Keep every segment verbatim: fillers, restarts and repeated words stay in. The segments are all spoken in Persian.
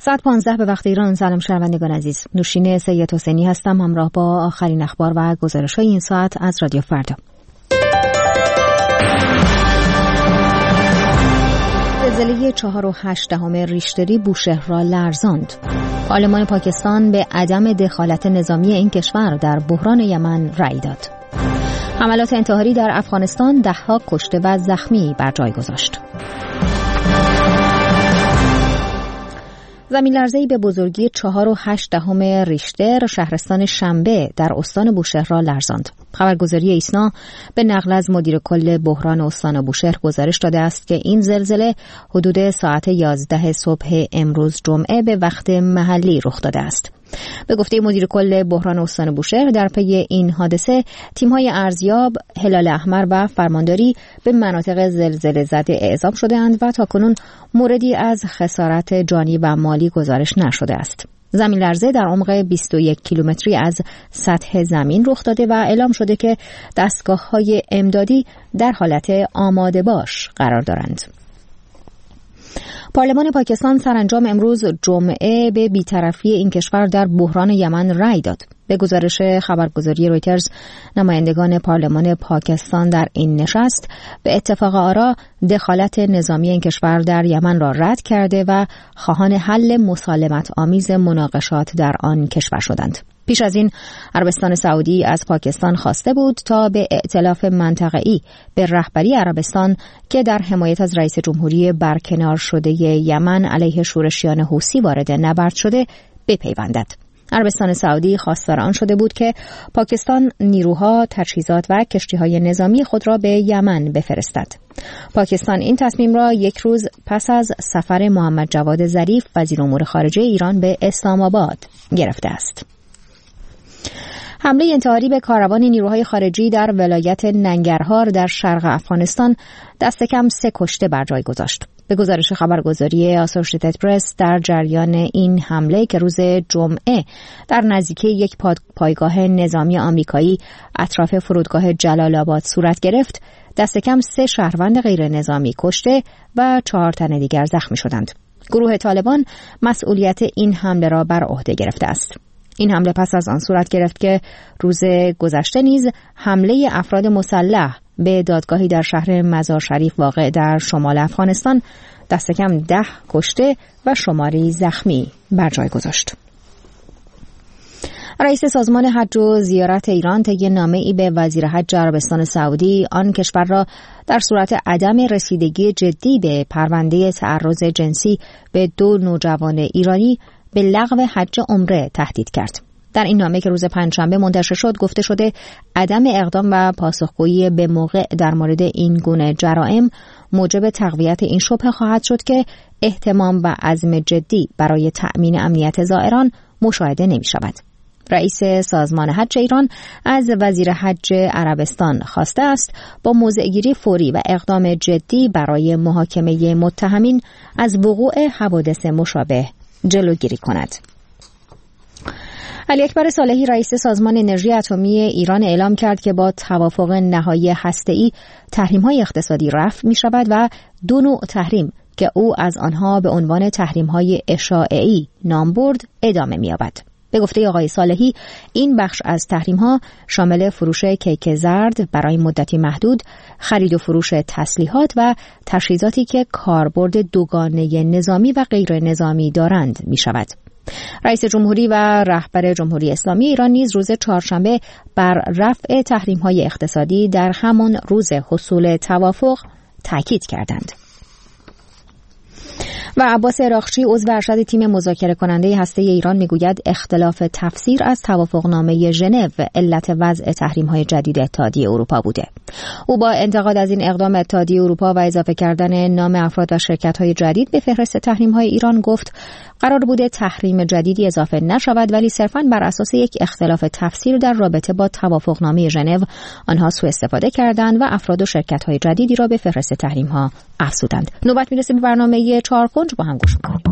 ساعت پانزده به وقت ایران. سلام شنوندگان عزیز، نوشین سید حسینی هستم همراه با آخرین اخبار و گزارش‌های این ساعت از رادیو فردا. زلزله چهار و هشت دهم ریشتری بوشهر را لرزاند. پارلمان پاکستان به عدم دخالت نظامی این کشور در بحران یمن رأی داد. حملات انتحاری در افغانستان ده‌ها کشته و زخمی بر جای گذاشت. زمین لرزه‌ای به بزرگی چهار و هشت دهم ریشتر شهرستان شنبه در استان بوشهر را لرزاند. خبرگزاری ایسنا به نقل از مدیر کل بحران استان بوشهر گزارش داده است که این زلزله حدود ساعت یازده صبح امروز جمعه به وقت محلی رخ داده است. به گفته مدیر کل بحران استان بوشهر، در پی این حادثه تیم‌های ارزیاب، هلال احمر و فرمانداری به مناطق زلزله زده اعزام شده‌اند و تاکنون موردی از خسارت جانی و مالی گزارش نشده است. زمین لرزه در عمق بیست و یک کیلومتری از سطح زمین رخ داده و اعلام شده که دستگاه‌های امدادی در حالت آماده باش قرار دارند. پارلمان پاکستان سرانجام امروز جمعه به بی‌طرفی این کشور در بحران یمن رأی داد. به گزارش خبرگزاری رویترز، نمایندگان پارلمان پاکستان در این نشست به اتفاق آرا دخالت نظامی این کشور در یمن را رد کرده و خواهان حل مسالمت آمیز مناقشات در آن کشور شدند. پیش از این عربستان سعودی از پاکستان خواسته بود تا به ائتلاف منطقه‌ای به رهبری عربستان که در حمایت از رئیس جمهوری برکنار شده یمن علیه شورشیان حوثی وارد نبرد شده بپیوندد. عربستان سعودی خواستار آن شده بود که پاکستان نیروها، تجهیزات و کشتی‌های نظامی خود را به یمن بفرستد. پاکستان این تصمیم را یک روز پس از سفر محمد جواد ظریف وزیر امور خارجه ایران به اسلام آباد گرفته است. حمله انتحاری به کاروان نیروهای خارجی در ولایت ننگرهار در شرق افغانستان دست کم سه کشته بر جای گذاشت. به گزارش خبرگزاری اسوسییتد پرس، در جریان این حمله که روز جمعه در نزدیکی یک پایگاه نظامی آمریکایی اطراف فرودگاه جلال آباد صورت گرفت، دست کم سه شهروند غیر نظامی کشته و چهار تن دیگر زخمی شدند. گروه طالبان مسئولیت این حمله را بر عهده گرفته است. این حمله پس از آن صورت گرفت که روز گذشته نیز حمله افراد مسلح به دادگاهی در شهر مزار شریف واقع در شمال افغانستان دست کم ده کشته و شماری زخمی بر جای گذاشت. رئیس سازمان حج و زیارت ایران طی نامه‌ای به وزیر حج عربستان سعودی آن کشور را در صورت عدم رسیدگی جدی به پرونده تعرض جنسی به دو نوجوان ایرانی به لغو حج عمره تهدید کرد. در این نامه که روز پنجشنبه منتشر شد گفته شده عدم اقدام و پاسخگویی به موقع در مورد این گونه جرائم موجب تقویت این شبهه خواهد شد که اهتمام و عزم جدی برای تأمین امنیت زائران مشاهده نمی شود. رئیس سازمان حج ایران از وزیر حج عربستان خواسته است با موضع‌گیری فوری و اقدام جدی برای محاکمه متهمین از وقوع حوادث مشابه جلوگیری کند. علی اکبر صالحی رئیس سازمان انرژی اتمی ایران اعلام کرد که با توافق نهایی هسته‌ای تحریم‌های اقتصادی رفع می‌شود و دو نوع تحریم که او از آنها به عنوان تحریم‌های اشاعه‌ای نام برد ادامه می‌یابد. به گفته آقای صالحی این بخش از تحریم‌ها شامل فروش کیک زرد برای مدتی محدود، خرید و فروش تسلیحات و تجهیزاتی که کاربرد دوگانه نظامی و غیر نظامی دارند می‌شود. رئیس جمهوری و رهبر جمهوری اسلامی ایران نیز روز چهارشنبه بر رفع تحریم‌های اقتصادی در همان روز حصول توافق تاکید کردند. و عباس عراقچی عضو ارشد تیم مذاکره کننده هسته ایران میگوید اختلاف تفسیر از توافقنامه ژنو علت وضع تحریم‌های جدید اتحادیه اروپا بوده. او با انتقاد از این اقدام اتحادیه اروپا و اضافه کردن نام افراد و شرکت‌های جدید به فهرست تحریم‌های ایران گفت قرار بوده تحریم جدیدی اضافه نشود، ولی صرفاً بر اساس یک اختلاف تفسیر در رابطه با توافقنامه ژنو آنها سوء استفاده کردند و افراد و شرکت‌های جدیدی را به فهرست تحریم‌ها افزودند. نوبت میرسه به برنامه چهار کنج، با هم گوش کنیم.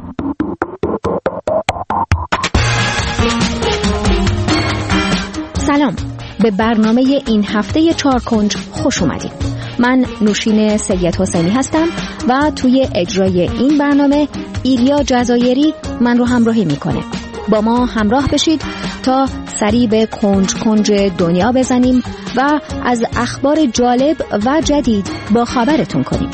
سلام، به برنامه این هفته چهار کنج خوش اومدید. من نوشین سید حسینی هستم و توی اجرای این برنامه ایلیا جزایری من رو همراهی میکنه. با ما همراه بشید تا سری به کنج کنج دنیا بزنیم و از اخبار جالب و جدید با خبرتون کنیم.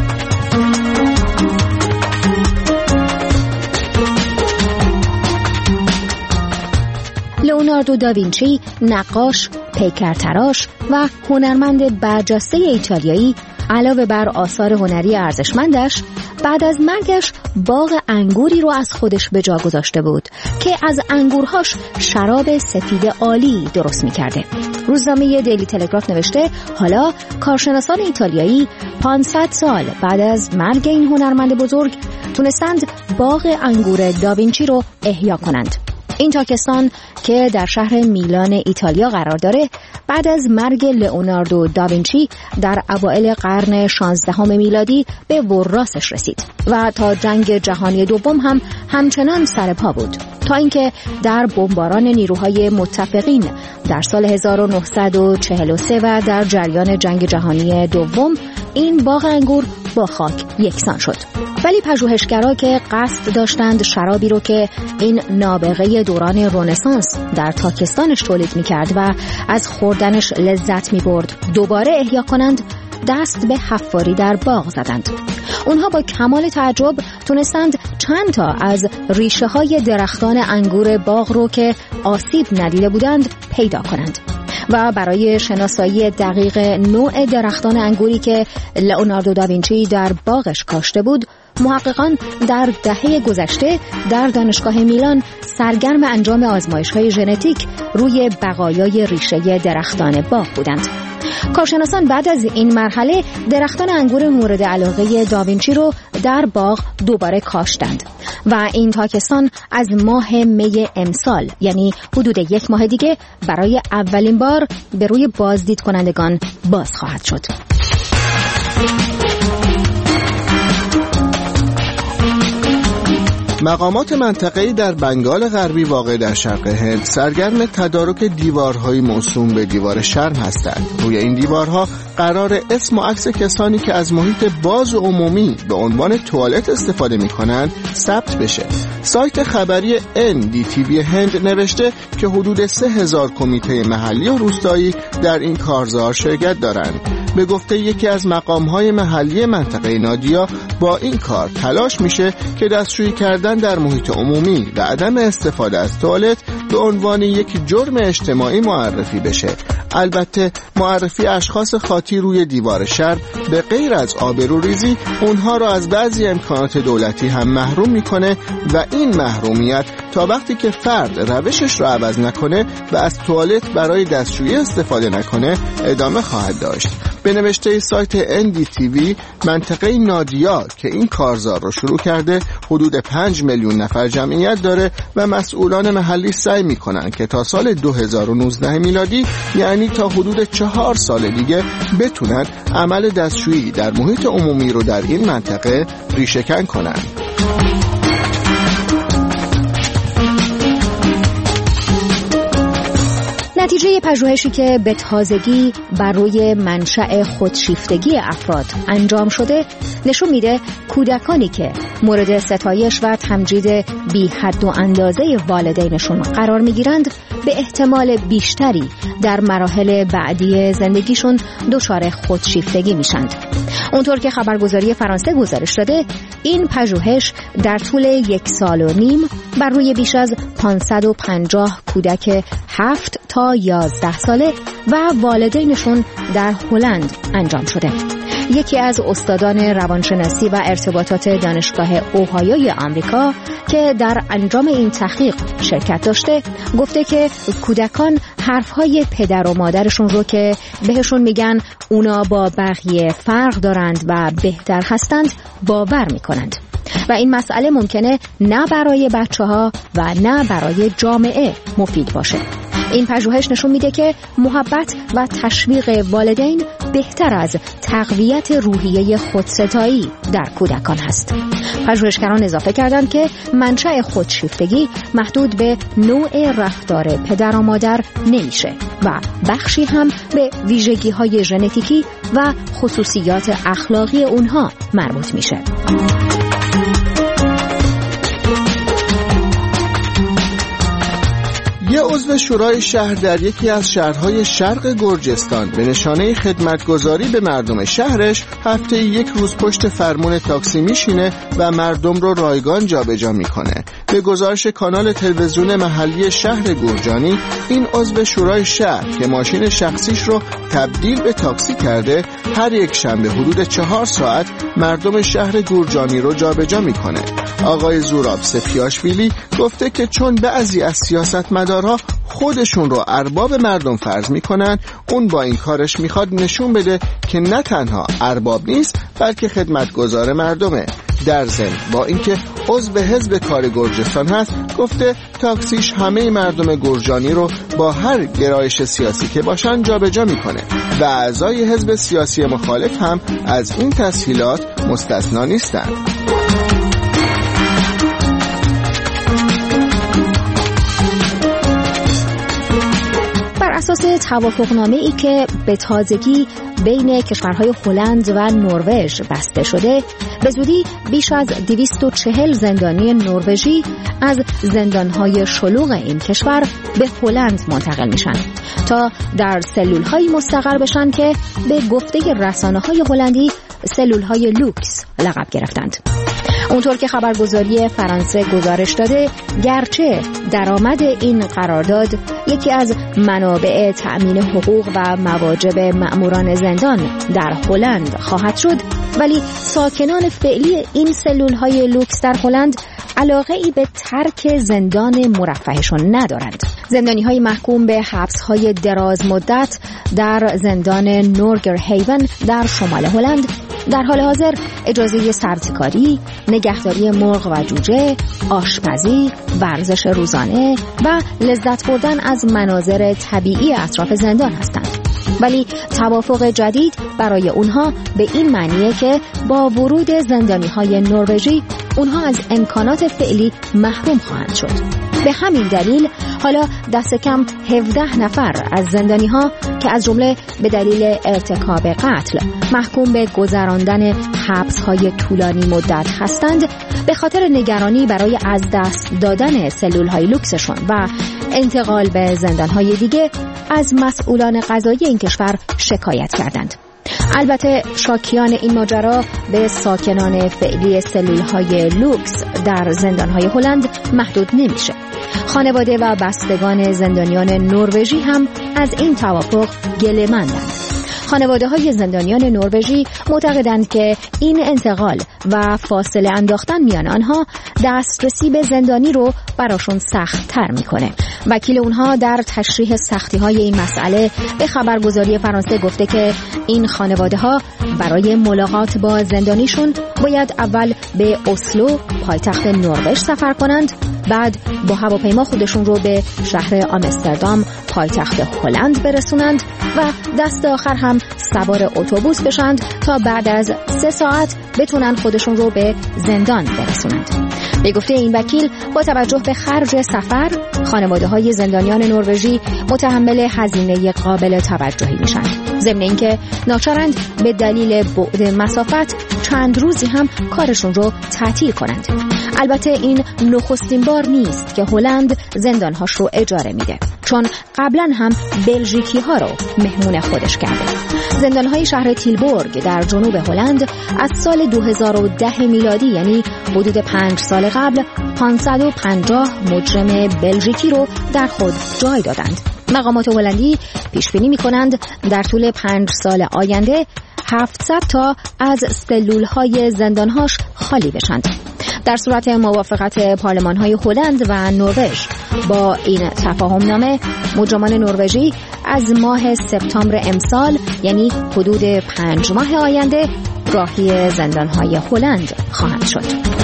لئوناردو داوینچی، نقاش، پیکرتراش و هنرمند برجسته ایتالیایی، علاوه بر آثار هنری ارزشمندش، بعد از مرگش باغ انگوری رو از خودش به جا گذاشته بود که از انگورهاش شراب سفید عالی درست می‌کرده. روزنامه دیلی تلگراف نوشته حالا کارشناسان ایتالیایی پانصد سال بعد از مرگ این هنرمند بزرگ تونستند باغ انگور داوینچی رو احیا کنند. این تاکستان که در شهر میلان ایتالیا قرار داره بعد از مرگ لئوناردو داوینچی در اوایل قرن شانزدهم میلادی به وراسش رسید و تا جنگ جهانی دوم هم همچنان سر پا بود، تا اینکه در بمباران نیروهای متفقین در سال هزار و نهصد و چهل و سه و در جریان جنگ جهانی دوم این باغ انگور با خاک یکسان شد. ولی پژوهشگرا که قصد داشتند شرابی رو که این نابغه دوران رنسانس در تاکستانش تولید می‌کرد و از خوردنش لذت می‌برد دوباره احیا کنند، دست به حفاری در باغ زدند. اونها با کمال تعجب تونستند چند تا از ریشه های درختان انگور باغ رو که آسیب ندیده بودند پیدا کنند و برای شناسایی دقیق نوع درختان انگوری که لئوناردو داوینچی در باغش کاشته بود، محققان در دهه گذشته در دانشگاه میلان سرگرم انجام آزمایش‌های ژنتیک روی بقایای ریشه درختان باغ بودند. کارشناسان بعد از این مرحله درختان انگور مورد علاقه داوینچی رو در باغ دوباره کاشتند و این تاکستان از ماه می امسال، یعنی حدود یک ماه دیگه، برای اولین بار به روی بازدید کنندگان باز خواهد شد. مقامات منطقه‌ای در بنگال غربی واقع در شرق هند سرگرم تدارک دیوارهای موسوم به دیوار شرم هستند. روی این دیوارها قرار اسم و عکس کسانی که از محیط باز و عمومی به عنوان توالت استفاده می‌کنند ثبت بشه. سایت خبری ان دی تی وی هند نوشته که حدود سه هزار کمیته محلی و روستایی در این کارزار شرکت دارند. به گفته یکی از مقام‌های محلی منطقه نادیا، با این کار تلاش میشه که دستشویی کردن در محیط عمومی و عدم استفاده از توالت به عنوان یک جرم اجتماعی معرفی بشه. البته معرفی اشخاص خاطی روی دیوار شهر به غیر از آبروریزی اونها را از بعضی امکانات دولتی هم محروم میکنه و این محرومیت تا وقتی که فرد روشش را عوض نکنه و از توالت برای دستشویی استفاده نکنه ادامه خواهد داشت. به نوشته سایت ان دی تی وی، منطقه نادیا که این کارزار رو شروع کرده حدود پنج میلیون نفر جمعیت داره و مسئولان محلی سعی میکنن که تا سال دو هزار و نوزده میلادی، یعنی تا حدود چهار سال دیگه، بتونن عمل دستشویی در محیط عمومی رو در این منطقه ریشه‌کن کنن. نتیجه پژوهشی که به تازگی بر روی منشأ خودشیفتگی افراد انجام شده نشون میده کودکانی که مورد ستایش و تمجید بی حد و اندازه والدینشون قرار میگیرند به احتمال بیشتری در مراحل بعدی زندگیشون دچار خودشیفتگی میشند. اونطور که خبرگزاری فرانسه گزارش داده، این پژوهش در طول یک سال و نیم بر روی بیش از پانصد و پنجاه کودک هفت تا یازده ساله و والدینشون در هلند انجام شده. یکی از استادان روانشناسی و ارتباطات دانشگاه اوهایوی آمریکا که در انجام این تحقیق شرکت داشته گفته که کودکان حرفهای پدر و مادرشون رو که بهشون میگن اونا با بقیه فرق دارند و بهتر هستند باور میکنند و این مسئله ممکنه نه برای بچه‌ها و نه برای جامعه مفید باشه. این پژوهش نشون میده که محبت و تشویق والدین بهتر از تقویت روحیه خودستایی در کودکان هست. پژوهشگران اضافه کردند که منشأ خودشیفتگی محدود به نوع رفتار پدر و مادر نمیشه و بخشی هم به ویژگی‌های ژنتیکی و خصوصیات اخلاقی اونها مربوط میشه. عضو شورای شهر در یکی از شهرهای شرق گرجستان به نشانه خدمتگزاری به مردم شهرش هفته یک روز پشت فرمون تاکسی میشینه و مردم رو رایگان جابجا میکنه. به گزارش کانال تلویزیون محلی شهر گرجانی، این عضو شورای شهر که ماشین شخصیش رو تبدیل به تاکسی کرده، هر یک شنبه حدود چهار ساعت مردم شهر گرجانی رو جابجا میکنه. آقای زوراب سپیاشویلی گفته که چون بعضی از سیاستمدارها خودشون رو ارباب مردم فرض میکنن، اون با این کارش میخواد نشون بده که نه تنها ارباب نیست بلکه خدمتگزار مردمه. در ضمن با اینکه عضو حزب کار گرجستان هست، گفته تاکسیش همه مردم گرجانی رو با هر گرایش سیاسی که باشن جابجا میکنه و اعضای حزب سیاسی مخالف هم از این تسهیلات مستثنا نیستن. بر اساس توافقنامه‌ای که به تازگی بین کشورهای هلند و نروژ بسته شده، به زودی بیش از دویست و چهل زندانی نروژی از زندانهای شلوغ این کشور به هلند منتقل میشن تا در سلولهایی مستقر بشن که به گفته رسانه‌های هلندی سلولهای لوکس لقب گرفتند. اونطور که خبرگزاری فرانسه گزارش داده، گرچه درآمد این قرارداد یکی از منابع تأمین حقوق و مواجب مأموران زندان در هلند خواهد شد، ولی ساکنان فعلی این سلولهای لوکس در هلند علاقه ای به ترک زندان مرفهشون ندارند. زندانی های محکوم به حبس های دراز مدت در زندان نورگر هیون در شمال هلند در حال حاضر اجازه سبزیکاری، نگهداری مرغ و جوجه، آشپزی، ورزش روزانه و لذت بردن از مناظر طبیعی اطراف زندان هستند. ولی توافق جدید برای اونها به این معنیه که با ورود زندانی‌های نروژی اونها از امکانات فعلی محروم خواهند شد. به همین دلیل حالا دست کم هفده نفر از زندانی‌ها که از جمله به دلیل ارتکاب قتل محکوم به گذراندن حبس‌های طولانی مدت هستند، به خاطر نگرانی برای از دست دادن سلول‌های لوکسشون و انتقال به زندان‌های دیگه از مسئولان قضایی این کشور شکایت کردند. البته شاکیان این ماجرا به ساکنان فعلی سلول‌های لوکس در زندان‌های هلند محدود نمیشه. خانواده و بستگان زندانیان نروژی هم از این توافق گله‌مندند. خانواده های زندانیان نروژی معتقدند که این انتقال و فاصله انداختن میان آنها دسترسی به زندانی رو براشون سخت تر میکنه. وکیل اونها در تشریح سختی های این مسئله به خبرگزاری فرانسه گفته که این خانواده ها برای ملاقات با زندانیشون باید اول به اسلو پایتخت نروژ سفر کنند، بعد با هواپیما خودشون رو به شهر آمستردام پایتخت هلند برسونند و دست آخر هم سوار اتوبوس بشند تا بعد از سه ساعت بتونن خودشون رو به زندان برسونند. به گفته این وکیل، با توجه به خرج سفر، خانواده های زندانیان نروژی متحمل هزینه قابل توجهی میشن. ضمن اینکه ناچارند به دلیل بعد مسافت چند روزی هم کارشون رو تعطیل کنند. البته این نخستین بار نیست که هلند زندانهاش رو اجاره میده، چون قبلا هم بلژیکی ها رو مهمون خودش کرده. زندانهای شهر تیلبورگ در جنوب هلند از سال دو هزار و ده میلادی، یعنی حدود پنج سال قبل، پانصد و پنجاه مجرم بلژیکی رو در خود جای دادند. مقامات هلندی پیش بینی می‌کنند در طول پنج سال آینده هفتصد تا از سلول‌های زندان‌هاش خالی بشند. در صورت موافقت پارلمان‌های هلند و نروژ با این تفاهمنامه، مجرمان نروژی از ماه سپتامبر امسال، یعنی حدود پنج ماه آینده، راهی زندان‌های هلند خواهند شد.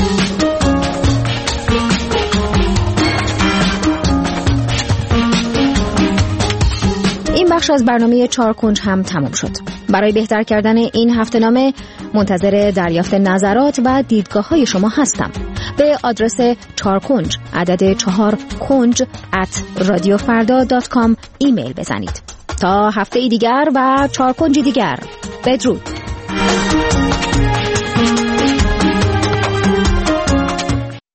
این بخش از برنامه چهار کنج هم تمام شد. برای بهتر کردن این هفته‌نامه منتظر دریافت نظرات و دیدگاه‌های شما هستم. به آدرس چهار کنج عدد چهار کنج ات رادیو فردا دات کام ایمیل بزنید. تا هفته دیگر و چهار کنج دیگر، بدرود.